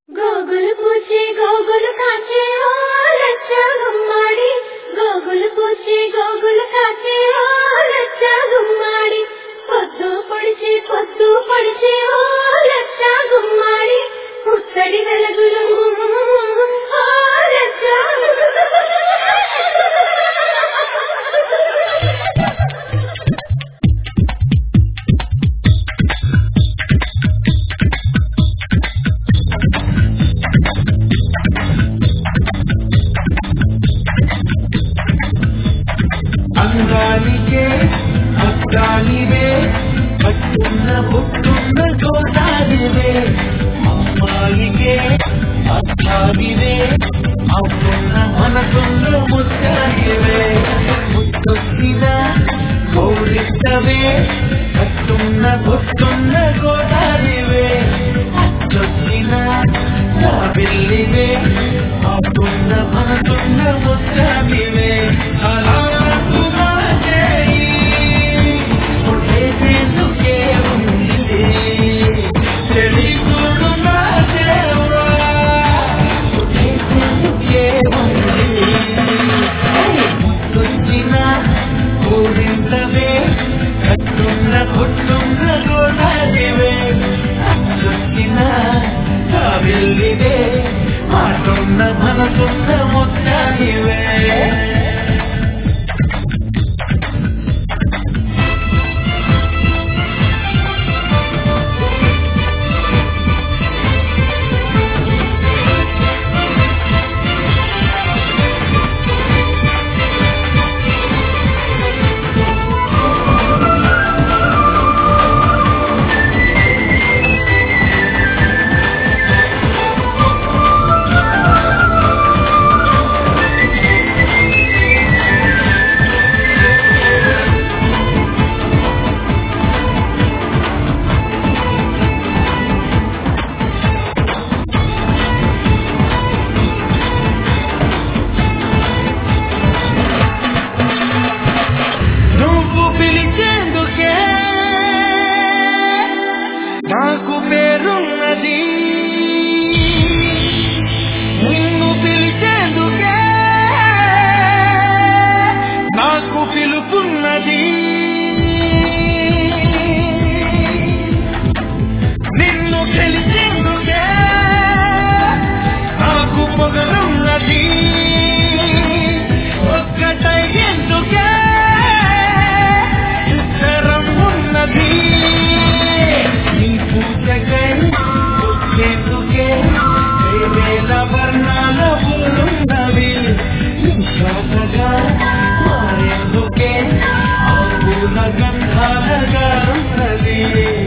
గోగులు పూచి గోగులు కాచే ఓ లచ్చ గుమ్మాడి గోగులు పూచి గోగులు కాచే ఓ లచ్చ గుమ్మాడి పొద్దు పొడిచి ఓ లచ్చ గుమ్మాడి పుత్తడి వెలుగులు ఓ లచ్చ అందానికే అద్దానివే పట్టున్న పుట్టున్న గోదారివే అమ్మాయికే అద్దానివే అవుతున్న మనసున్న ముత్యానివే ముత్తొచ్చిన కోరిస్తవే పట్టున్న పుట్టున్న గోదారివే అచ్చొచ్చిన జాబిల్లివే అవుతున్న మనసున్న ముత్యానివే అలా మనసున్న ముత్యానివే నాకు పేరున్నది నిన్ను పిలిచేందుకే నాకు పిలుపున్నది నిన్ను గెలిచేందుకే నాకు పొగరున్నది ఒక్కటై ఎందుకే ఇద్దరం ఉన్నది వేల వర్ణాల పూలున్నవి శ్వాసగా మారేందుకే ఆ పూల గంధాలుగా ఉన్నది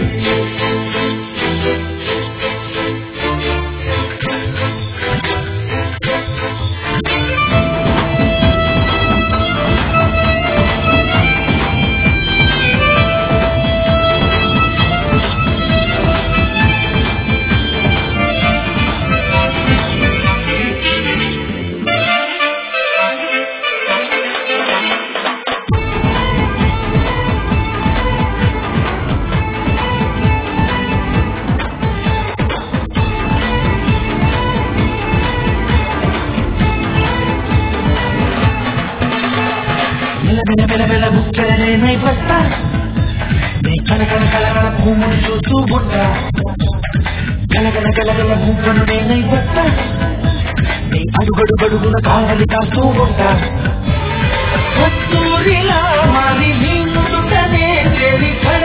వెల ముక్కలనే పట్ట నీ కలగల భూములు చూస్తూ బుట్ట గలగల భూములు నేనై పట్ట నీ అడుగడుగడుగున కావలి కాస్తూ బుట్ట కస్తూరిలా మారి నీ నుదుటనే చేరి